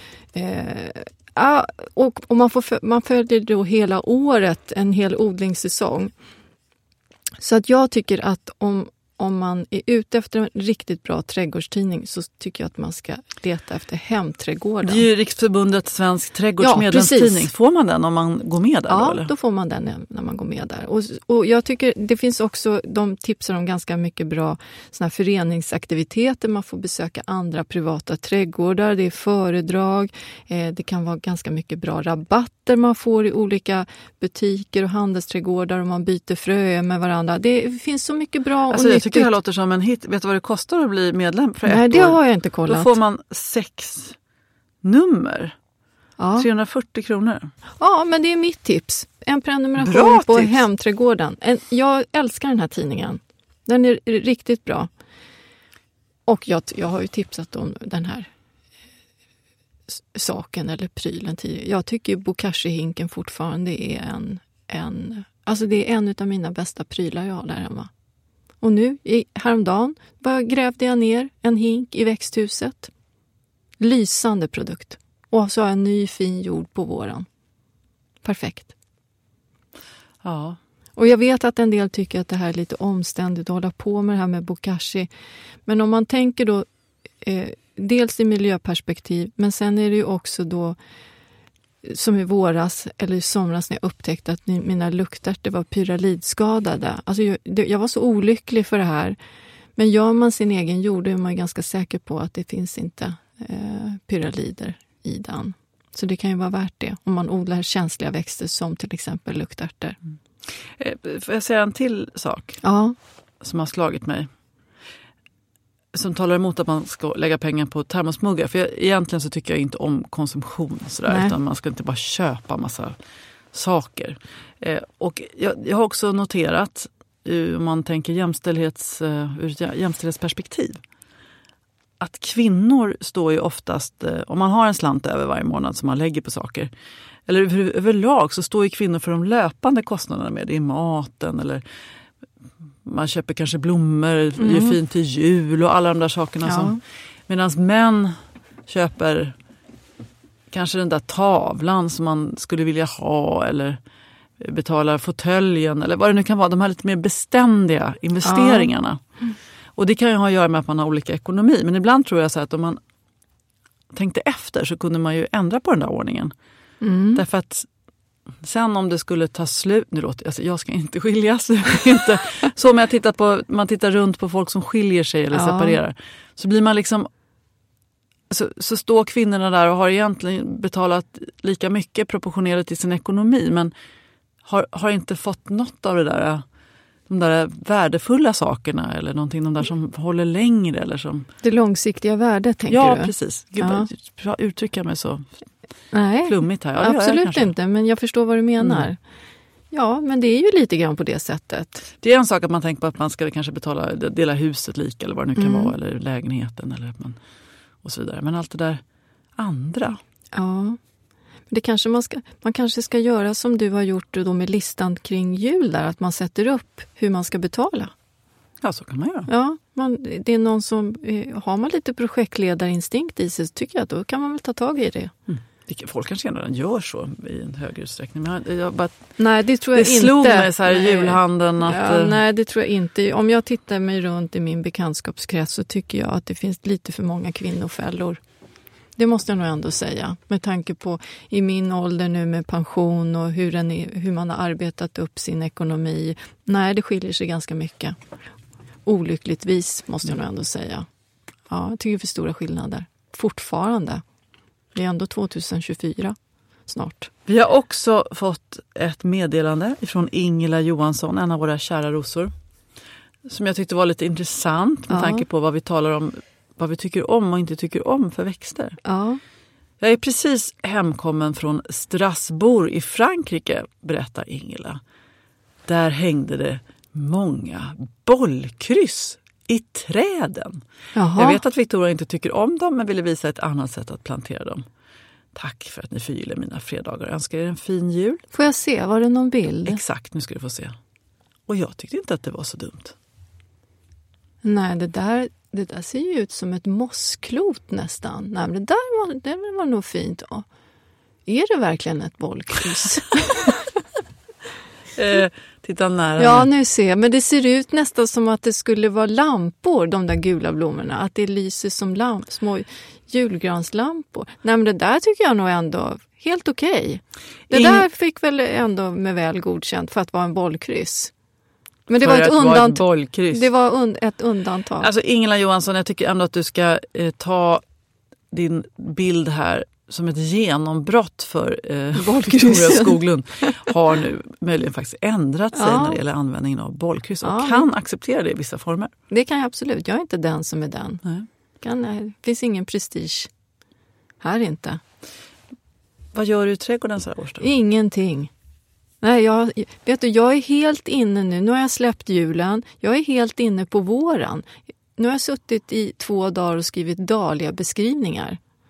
C: Eh, ja, och och man, får, man följer då hela året, en hel odlingssäsong. Så att jag tycker att om, om man är ute efter en riktigt bra trädgårdstidning så tycker jag att man ska leta efter Hemträdgården.
D: Det är ju Riksförbundet Svensk
C: Ja,
D: trädgårdsmedlemstidning.
C: precis.
D: Får man den om man går med där?
C: Ja,
D: då, eller?
C: då får man den när man går med där. Och, och jag tycker det finns också, de tipsar om ganska mycket bra såna här föreningsaktiviteter. Man får besöka andra privata trädgårdar, det är föredrag, eh, det kan vara ganska mycket bra rabatter man får i olika butiker och handelsträdgårdar och man byter fröer med varandra. Det finns så mycket bra och
D: Alltså, jag
C: nyttigt.
D: tycker det här låter som en hit. Vet du vad det kostar att bli medlem för ett
C: Nej, det
D: år?
C: har jag inte
D: Då
C: kollat.
D: får man sex nummer.
C: Ja.
D: trehundrafyrtio kronor.
C: Ja, men det är mitt tips. En prenumeration
D: Bra
C: på
D: tips.
C: Hemträdgården. En, jag älskar den här tidningen. Den är riktigt bra. Och jag, jag har ju tipsat om den här saken eller prylen tidigare. Jag tycker bokashi-hinken fortfarande är en, en, alltså det är en av mina bästa prylar jag har där hemma. Och nu, i, häromdagen, bara grävde jag ner en hink i växthuset. Lysande produkt. Och så har jag en ny fin jord på våren. Perfekt.
D: Ja.
C: Och jag vet att en del tycker att det här är lite omständigt att hålla på med det här med bokashi. Men om man tänker då eh, dels i miljöperspektiv, men sen är det ju också då som i våras eller i somras när jag upptäckte att mina luktärtor var pyralidskadade. Alltså jag, det, jag var så olycklig för det här. Men gör man sin egen jord, då är man ganska säker på att det finns inte eh, pyralider i den. Så det kan ju vara värt det om man odlar känsliga växter som till exempel luktärtor.
D: Mm. Eh, får jag säga en till sak?
C: Ja.
D: Som har slagit mig. Som talar emot att man ska lägga pengar på termosmuggar. För jag, egentligen så tycker jag inte om konsumtion. Sådär, utan man ska inte bara köpa massa saker. Eh, och jag, jag har också noterat, om man tänker jämställdhets, ur ett jämställdhetsperspektiv, att kvinnor står ju oftast, om man har en slant över varje månad som man lägger på saker, eller över, överlag så står ju kvinnor för de löpande kostnaderna med det i maten, eller man köper kanske blommor, mm. gör fint till jul och alla de där sakerna.
C: Ja.
D: Som, medan män köper kanske den där tavlan som man skulle vilja ha, eller betalar fåtöljen, eller vad det nu kan vara, de här lite mer beständiga investeringarna. Ja. Mm. Och det kan ju ha att göra med att man har olika ekonomi. Men ibland tror jag så att om man tänkte efter så kunde man ju ändra på den där ordningen. Mm. Därför att sen om det skulle ta slut, nu låter alltså jag ska inte skiljas, inte så om jag tittar på, man tittar runt på folk som skiljer sig eller ja. separerar, så blir man liksom så, så står kvinnorna där och har egentligen betalat lika mycket proportionerligt till sin ekonomi, men har, har inte fått något av det där, de där värdefulla sakerna eller någonting, de där som håller längre eller som... Det
C: långsiktiga värdet, tänker
D: ja,
C: du?
D: Ja, precis. Gud,
C: ja.
D: Jag uttrycker mig så
C: Nej,
D: flummigt här. Ja,
C: absolut inte, men jag förstår vad du menar. Mm. Ja, men det är ju lite grann på det sättet.
D: Det är en sak att man tänker på att man ska kanske betala, dela huset lika eller vad det nu kan mm. vara, eller lägenheten eller man, och så vidare. Men allt det där andra.
C: Ja, det kanske man, ska, man kanske ska göra som du har gjort då med listan kring jul där, att man sätter upp hur man ska betala.
D: Ja, så kan man göra.
C: Ja, man, det är någon som, har man lite projektledarinstinkt i sig, så tycker jag att då kan man väl ta tag i det.
D: Mm. Folk kanske redan gör så i en högre utsträckning. Men jag, jag bara,
C: nej, det tror jag
D: det
C: inte.
D: slog mig så här i julhandeln. Att,
C: ja, nej, det tror jag inte. Om jag tittar mig runt i min bekantskapskrets så tycker jag att det finns lite för många kvinnofällor. Det måste jag nog ändå säga. Med tanke på i min ålder nu med pension och hur, den är, hur man har arbetat upp sin ekonomi. Nej, det skiljer sig ganska mycket. Olyckligtvis måste jag nog ändå säga. Ja, jag tycker det är för stora skillnader. Fortfarande. Det är ändå tjugohundratjugofyra snart.
D: Vi har också fått ett meddelande från Ingela Johansson, en av våra kära rosor. Som jag tyckte var lite intressant med ja. tanke på vad vi talar om, vad vi tycker om och inte tycker om för växter.
C: Ja.
D: Jag är precis hemkommen från Strasbourg i Frankrike, berättar Ingela. Där hängde det många bollkryss i träden. Jaha. Jag vet att Victoria inte tycker om dem, men ville visa ett annat sätt att plantera dem. Tack för att ni förgyller mina fredagar. Jag önskar er en fin jul.
C: Får jag se? Var det någon bild?
D: Exakt, nu ska du få se. Och jag tyckte inte att det var så dumt.
C: Nej, det där, det där ser ju ut som ett mossklot nästan. Nej, men det där var, det var nog fint. Ja. Är det verkligen ett bollkryss?
D: eh, titta nära.
C: Ja, nu ser jag. Men det ser ut nästan som att det skulle vara lampor, de där gula blommorna. Att det lyser som lamp, små julgranslampor. Nej, men det där tycker jag nog ändå helt okej. Okay. Det In... där fick väl ändå med väl godkänt för att vara en bollkryss. Men det
D: för
C: var ett, undant...
D: var ett
C: det var un... ett undantag.
D: Alltså Ingela Johansson, jag tycker ändå att du ska eh, ta din bild här som ett genombrott för eh, Victoria Skoglund har nu möjligen faktiskt ändrat sig ja. när det gäller användningen av bollkryss och ja. kan acceptera det i vissa former.
C: Det kan jag absolut. Jag är inte den som är den.
D: Nej.
C: Kan, det finns ingen prestige här inte.
D: Vad gör du i trädgården så här års då?
C: Ingenting. Nej, jag, vet du, jag är helt inne nu. Nu har jag släppt julen. Jag är helt inne på våren. Nu har jag suttit i två dagar och skrivit dahlia beskrivningar.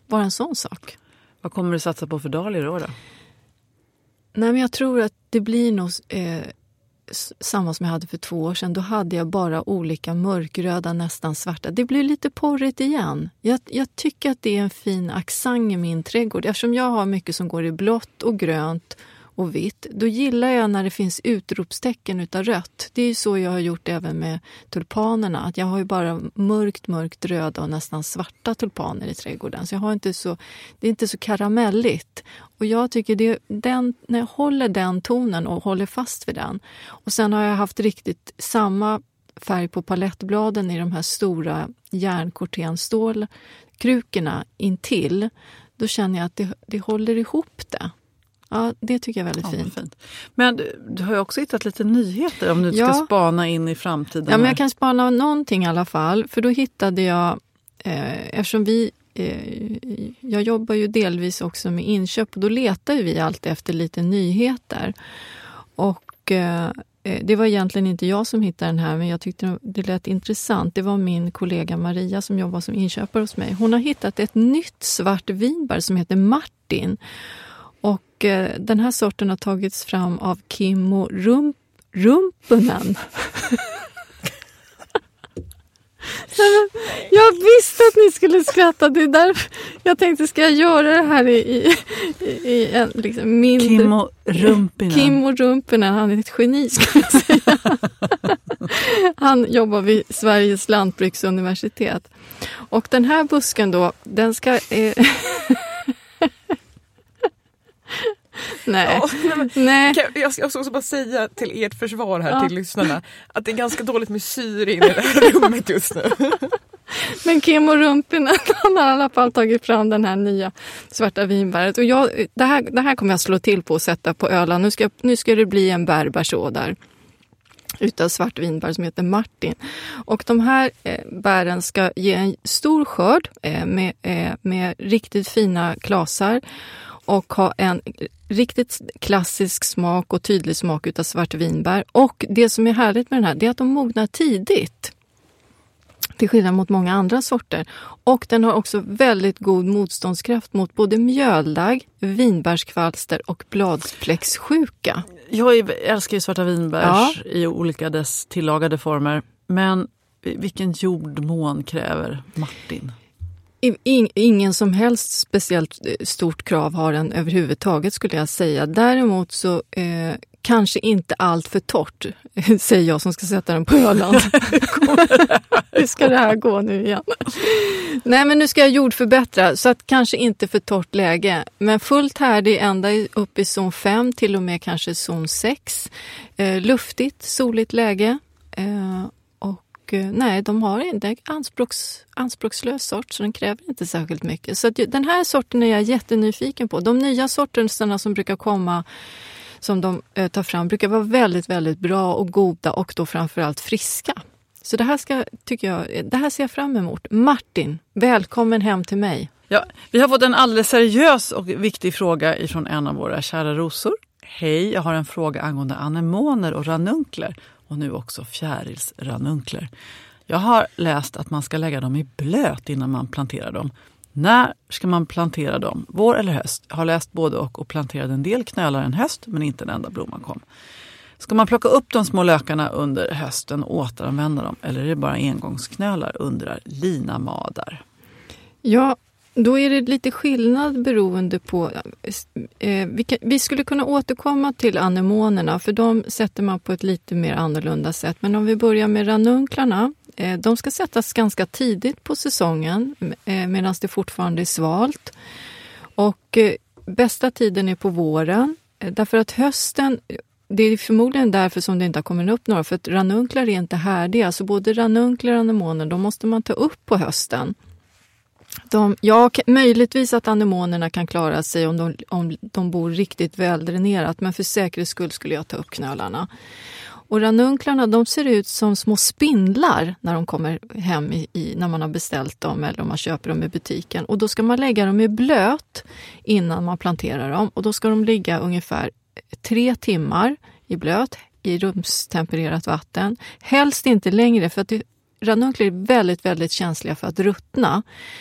C: bara en sån sak.
D: Vad kommer du satsa på för dahlior då? då?
C: Nej, men jag tror att det blir nog eh, samma som jag hade för två år sedan. Då hade jag bara olika mörkröda, nästan svarta. Det blir lite porrigt igen. Jag, jag tycker att det är en fin accent i min trädgård. Eftersom jag har mycket som går i blått och grönt och vitt, då gillar jag när det finns utropstecken utav rött. Det är ju så jag har gjort även med tulpanerna. Att jag har ju bara mörkt, mörkt röda och nästan svarta tulpaner i trädgården. Så jag har inte så, det är inte så karamelligt. Och jag tycker det, den, när jag håller den tonen och håller fast vid den. Och sen har jag haft riktigt samma färg på palettbladen i de här stora järnkortenstålkrukorna intill. Då känner jag att det, det håller ihop det. Ja, det tycker jag är väldigt ja, fint. fint. Men
D: du, du har ju också hittat lite nyheter om du ja. ska spana in i framtiden.
C: Ja, men jag kan spana någonting i alla fall. För då hittade jag, eh, eftersom vi, eh, jag jobbar ju delvis också med inköp. Och då letar vi alltid efter lite nyheter. Och eh, det var egentligen inte jag som hittade den här, men jag tyckte det lät intressant. Det var min kollega Maria som jobbar som inköpare hos mig. Hon har hittat ett nytt svart vinbär som heter Martin. Och eh, den här sorten har tagits fram av Kimmo Rump- Rumpunen. Jag visste att ni skulle skratta. Det är därför jag tänkte, ska jag göra det här i, i, i en liksom mindre...
D: Kimmo Rumpinen.
C: Kimmo Rumpinen, han är ett geni ska jag säga. Han jobbar vid Sveriges lantbruksuniversitet. Och den här busken då, den ska... Eh, Nej. Ja,
E: men,
C: nej.
E: Jag ska också bara säga till ert försvar här ja. till lyssnarna att det är ganska dåligt med syre in i det här rummet just nu.
C: Men Kimmo Rumpinen, han har i alla fall tagit fram den här nya svarta vinbäret. Och jag, det, här, det här kommer jag slå till på och sätta på Öland. Nu ska, nu ska det bli en bärbärså där utav svart vinbär som heter Martin. Och de här eh, bären ska ge en stor skörd eh, med, eh, med riktigt fina klasar. Och ha en riktigt klassisk smak och tydlig smak utav svartvinbär. Och det som är härligt med den här, det är att de mognar tidigt. Till skillnad mot många andra sorter. Och den har också väldigt god motståndskraft mot både mjöldagg, vinbärskvalster och bladspläckssjuka.
D: Jag älskar ju svarta vinbär ja. i olika dess tillagade former. Men vilken jordmån kräver Martin?
C: Ingen som helst speciellt stort krav har den överhuvudtaget skulle jag säga. Däremot så eh, kanske inte allt för torrt, säger jag som ska sätta den på Öland. Hur ska det här gå nu igen? Nej, men nu ska jag jordförbättra så att kanske inte för torrt läge. Men fullt härdig ända upp i zon fem till och med kanske zon sex. Eh, luftigt, soligt läge. Eh, Nej, de har inte anspråks, anspråkslös sort så den kräver inte särskilt mycket. Så att den här sorten är jag jättenyfiken på. De nya sorterna som brukar komma, som de eh, tar fram, brukar vara väldigt, väldigt bra och goda och då framförallt friska. Så det här, ska, tycker jag, det här ser jag fram emot. Martin, välkommen hem till mig.
D: Ja, vi har fått en alldeles seriös och viktig fråga ifrån en av våra kära rosor. Hej, jag har en fråga angående anemoner och ranunkler. Och nu också fjärilsranunkler. Jag har läst att man ska lägga dem i blöt innan man planterar dem. När ska man plantera dem? Vår eller höst? Jag har läst både och och planterade en del knölar en höst men inte en enda blomma kom. Ska man plocka upp de små lökarna under hösten och återanvända dem? Eller är det bara engångsknölar, undrar Lina Madar.
C: Ja, då är det lite skillnad beroende på... Eh, vi, kan, vi skulle kunna återkomma till anemonerna för de sätter man på ett lite mer annorlunda sätt. Men om vi börjar med ranunklarna, eh, de ska sättas ganska tidigt på säsongen eh, medan det fortfarande är svalt. Och eh, bästa tiden är på våren eh, därför att hösten... Det är förmodligen därför som det inte har kommit upp några, för att ranunklar är inte härdiga. Så både ranunklar och anemoner, de måste man ta upp på hösten. De, ja, möjligtvis att anemonerna kan klara sig om de, om de bor riktigt väldränerat, men för säkerhets skull skulle jag ta upp knölarna. Och ranunklarna, de ser ut som små spindlar när de kommer hem i, i, när man har beställt dem eller om man köper dem i butiken. Och då ska man lägga dem i blöt innan man planterar dem. Och då ska de ligga ungefär tre timmar i blöt i rumstempererat vatten. Helst inte längre för att det, ranunklar är väldigt, väldigt känsliga för att ruttna.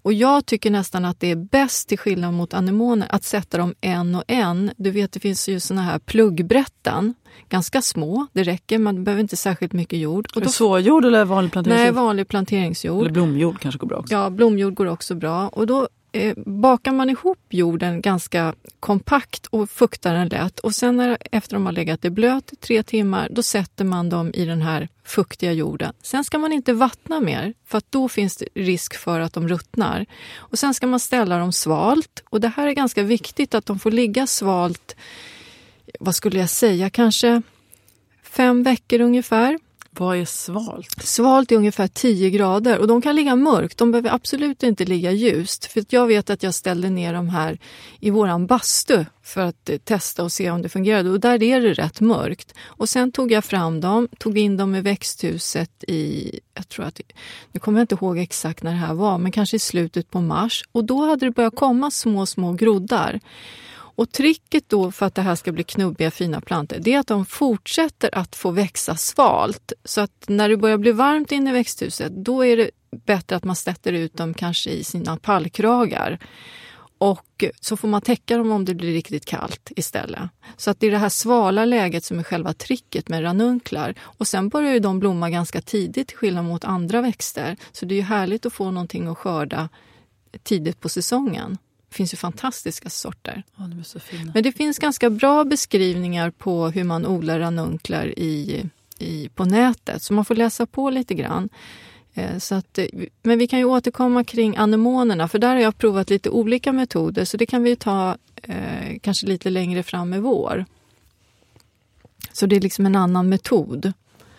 C: Och jag tycker nästan att det är bäst till skillnad mot anemoner att sätta dem en och en. Du vet, det finns ju såna här pluggbrättan. Ganska små, det räcker, man behöver inte särskilt mycket jord.
D: Och då, såjord eller vanlig planteringsjord?
C: Nej, vanlig planteringsjord.
D: Eller blomjord kanske går bra också.
C: Ja, blomjord går också bra. Och då eh, bakar man ihop jorden ganska kompakt och fuktar den lätt. Och sen när, efter de har legat i blöt i tre timmar, då sätter man dem i den här fuktiga jorden. Sen ska man inte vattna mer, för att då finns det risk för att de ruttnar. Och sen ska man ställa dem svalt. Och det här är ganska viktigt att de får ligga svalt, vad skulle jag säga, kanske fem veckor ungefär.
D: Vad är svalt?
C: Svalt är ungefär tio grader och de kan ligga mörkt. De behöver absolut inte ligga ljust. För jag vet att jag ställde ner dem här i våran bastu för att testa och se om det fungerade. Och där är det rätt mörkt. Och sen tog jag fram dem, tog in dem i växthuset i, jag tror att, nu kommer jag inte ihåg exakt när det här var, men kanske i slutet på mars. Och då hade det börjat komma små, små groddar. Och tricket då för att det här ska bli knubbiga fina plantor, det är att de fortsätter att få växa svalt. Så att när det börjar bli varmt inne i växthuset, då är det bättre att man sätter ut dem kanske i sina pallkragar. Och så får man täcka dem om det blir riktigt kallt istället. Så att det är det här svala läget som är själva tricket med ranunklar. Och sen börjar ju de blomma ganska tidigt till skillnad mot andra växter. Så det är ju härligt att få någonting att skörda tidigt på säsongen. Det finns ju fantastiska sorter.
D: Ja, de är så fina.
C: Men det finns ganska bra beskrivningar på hur man odlar ranunklar i, i, på nätet. Så man får läsa på lite grann. Eh, så att, men vi kan ju återkomma kring anemonerna. För där har jag provat lite olika metoder. Så det kan vi ta eh, kanske lite längre fram i vår. Så det är liksom en annan metod.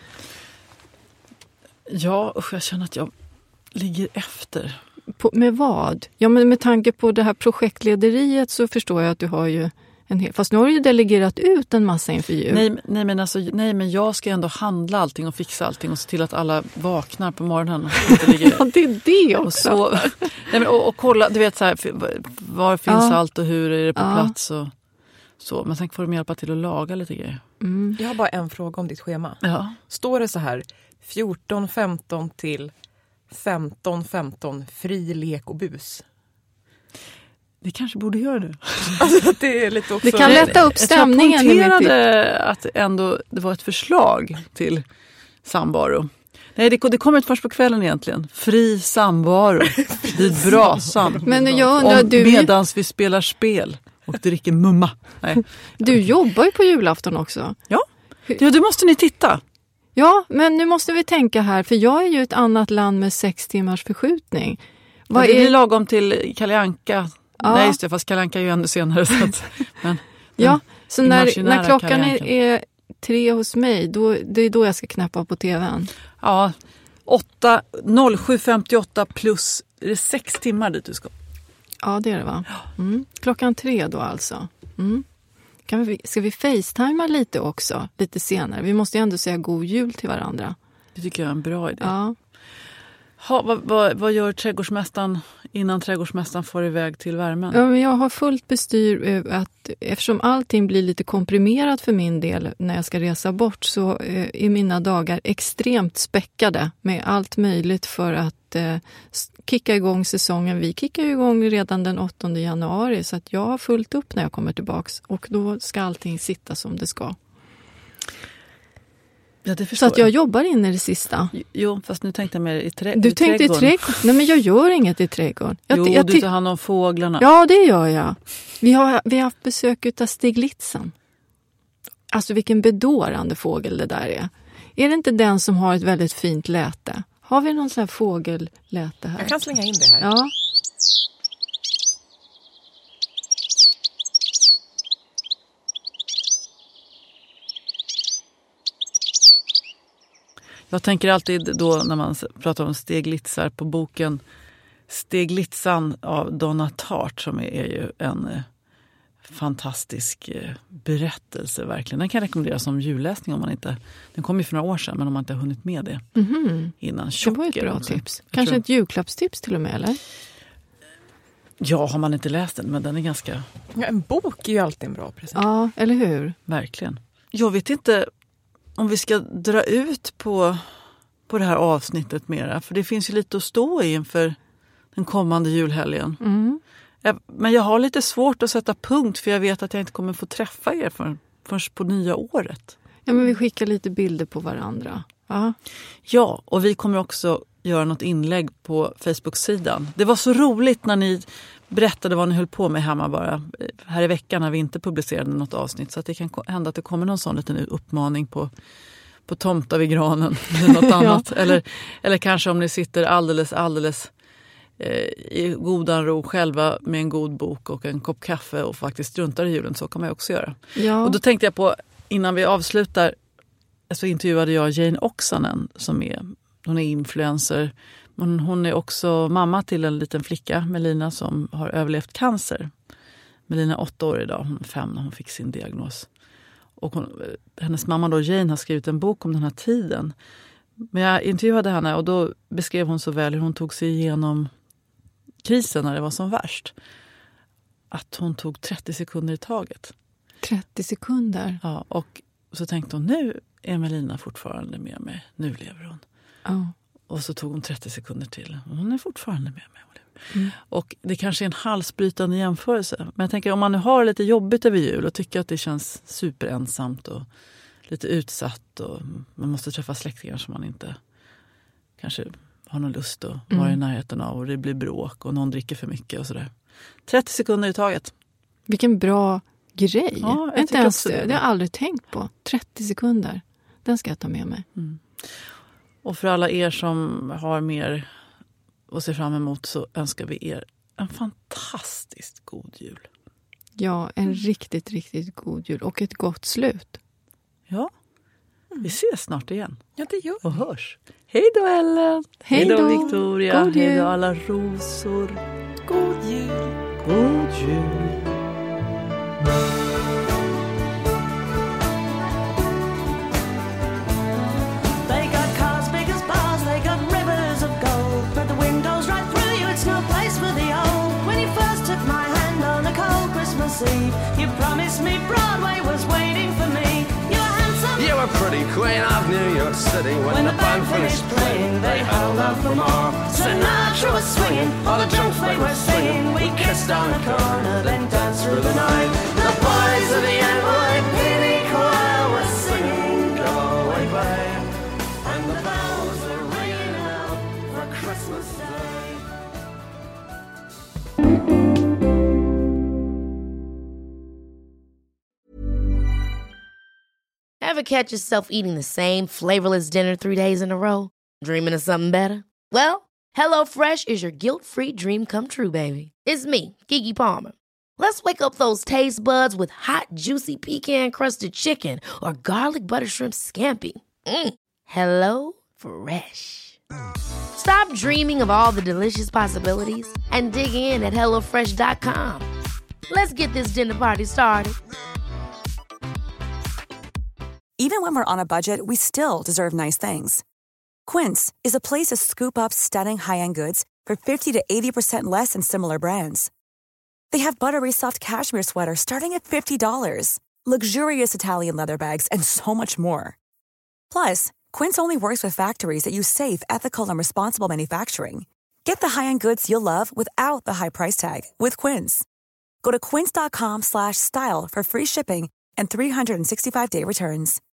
D: Ja, usch, jag känner att jag ligger efter.
C: På, med vad? Ja, men med tanke på det här projektlederiet så förstår jag att du har ju en hel... Fast nu har du ju delegerat ut en massa inför jul.
D: Nej, nej, men alltså, nej, men jag ska ändå handla allting och fixa allting och se till att alla vaknar på morgonen. Och ligger...
C: ja, det är det också.
D: Och, så, nej, men, och, och kolla, du vet så här, var finns ja. allt och hur är det på ja. plats och så. Men sen får de hjälpa till att laga lite grejer.
E: Mm. Jag har bara en fråga om ditt schema.
D: Ja.
E: Står det så här fjorton femton till femton femton fri lek och bus?
D: Det kanske borde göra det.
E: Alltså, det, är lite också...
C: det kan lätta upp stämningen.
D: Jag poängterade att ändå det var ett förslag till samvaro. Nej, det, det kommer först på kvällen egentligen. Fri samvaro vid brasan.
C: Men jag undrar,
D: Om,
C: du...
D: Medans vi spelar spel och dricker mumma. Nej.
C: Du jobbar ju på julafton också.
D: Ja, ja, det måste ni titta.
C: Ja, men nu måste vi tänka här. För jag är ju ett annat land med sex timmars förskjutning.
D: Vad det är... blir lagom till Kalle Anka.
C: Ja.
D: Nej, just det, fast Kalle Anka är ju ännu senare. Så att, men,
C: ja, så när, när klockan är, är tre hos mig, då, det är då jag ska knäppa på tvn.
D: Ja, sju femtioåtta plus, är det sex timmar dit du ska?
C: Ja, det är det va? Mm. Klockan tre då alltså. Mm. Kan vi, ska vi facetima lite också, lite senare? Vi måste ju ändå säga god jul till varandra.
D: Det tycker jag är en bra idé.
C: Ja.
D: Ha, vad, vad, vad gör trädgårdsmästaren innan trädgårdsmästaren får iväg till värmen?
C: Ja, men jag har fullt bestyr att eftersom allting blir lite komprimerat för min del när jag ska resa bort, så eh, är mina dagar extremt späckade med allt möjligt för att eh, kicka igång säsongen. Vi kickar igång redan den åttonde januari, så att jag har fullt upp när jag kommer tillbaks, och då ska allting sitta som det ska.
D: Ja, det
C: så att jag, jag jobbar in i det sista.
D: Jo, fast nu tänkte jag mer i, trä-
C: du
D: i
C: tänkte
D: trädgården.
C: i trädgården? Nej, men jag gör inget i trädgården. Jag,
D: jo,
C: jag,
D: du tar hand om fåglarna.
C: Ja, det gör jag. Vi har, vi har haft besök av Stiglitzen. Alltså vilken bedårande fågel det där är. Är det inte den som har ett väldigt fint läte? Har vi någon sån här fågelläte här?
E: Jag kan slänga in det här.
C: Ja.
D: Jag tänker alltid då när man pratar om Steglitsar på boken Steglitzan av Donna Tartt, som är, är ju en eh, fantastisk eh, berättelse verkligen. Den kan jag rekommendera som julläsning om man inte, den kom ju för några år sedan, men om man inte har hunnit med det
C: Mm-hmm.
D: innan.
C: Det var ett bra också. Tips. Kanske tror... ett julklappstips till och med, eller?
D: Ja, har man inte läst den, men den är ganska...
E: Ja, en bok är ju alltid en bra present.
C: Ja, eller hur?
D: Verkligen. Jag vet inte om vi ska dra ut på, på det här avsnittet mera. För det finns ju lite att stå i inför den kommande julhelgen.
C: Mm.
D: Jag, men jag har lite svårt att sätta punkt för jag vet att jag inte kommer få träffa er för, först på nya året.
C: Ja, men vi skickar lite bilder på varandra. Ja,
D: ja, och vi kommer också göra något inlägg på Facebook-sidan. Det var så roligt när ni berättade vad ni höll på med hemma bara här i veckan när vi inte publicerade något avsnitt. Så att det kan hända att det kommer någon sån liten uppmaning på, på tomta vid granen eller något annat. ja. eller, eller kanske om ni sitter alldeles, alldeles eh, i godan ro själva med en god bok och en kopp kaffe och faktiskt struntar i julen, så kan man ju också göra.
C: Ja.
D: Och då tänkte jag på, innan vi avslutar, så intervjuade jag Jane Oksanen som är, hon är influencer. Men hon är också mamma till en liten flicka, Melina, som har överlevt cancer. Melina är åtta år idag, hon är fem när hon fick sin diagnos. Och hon, hennes mamma då, Jane, har skrivit en bok om den här tiden. Men jag intervjuade henne och då beskrev hon så väl hur hon tog sig igenom krisen när det var som värst. Att hon tog trettio sekunder i taget.
C: trettio sekunder?
D: Ja, och så tänkte hon, nu är Melina fortfarande med mig. Nu lever hon.
C: Ja.
D: Och så tog hon trettio sekunder till. Hon är fortfarande med mig.
C: Mm.
D: Och det kanske är en halsbrytande jämförelse. Men jag tänker, om man nu har lite jobbigt över jul och tycker att det känns superensamt och lite utsatt och man måste träffa släktingar som man inte kanske har någon lust att vara mm. i närheten av och det blir bråk och någon dricker för mycket och sådär. trettio sekunder i taget.
C: Vilken bra grej.
D: Ja, jag
C: inte ens
D: det.
C: det. Det har jag aldrig tänkt på. trettio sekunder. Den ska jag ta med mig.
D: Mm. Och för alla er som har mer att se fram emot så önskar vi er en fantastiskt god jul.
C: Ja, en riktigt, riktigt god jul och ett gott slut.
D: Ja, vi ses snart igen.
E: Ja, det gör vi.
D: Och hörs. Hej då Ellen!
C: Hej då
D: Victoria!
C: God jul.
D: Hej då alla rosor!
E: God jul!
D: God jul!
F: You promised me Broadway was waiting for me. You were handsome.
G: You were pretty queen of New York City. When,
F: when
G: the band finished playing, they held out for more.
F: Sinatra was swinging, all the drunks they were singing. We kissed on the corner, then danced through the night. The boys of the N Y P D choir were singing Go Away Babe, and the bells were ringing out for Christmas Day.
A: Ever catch yourself eating the same flavorless dinner three days in a row? Dreaming of something better? Well, HelloFresh is your guilt-free dream come true, baby. It's me, Keke Palmer. Let's wake up those taste buds with hot, juicy pecan-crusted chicken or garlic butter shrimp scampi. Mm. Hello Fresh. Stop dreaming of all the delicious possibilities and dig in at hello fresh dot com. Let's get this dinner party started.
H: Even when we're on a budget, we still deserve nice things. Quince is a place to scoop up stunning high-end goods for fifty to eighty percent less than similar brands. They have buttery soft cashmere sweaters starting at fifty dollars, luxurious Italian leather bags, and so much more. Plus, Quince only works with factories that use safe, ethical, and responsible manufacturing. Get the high-end goods you'll love without the high price tag with Quince. Go to quince dot com slash style for free shipping and three hundred sixty-five day returns.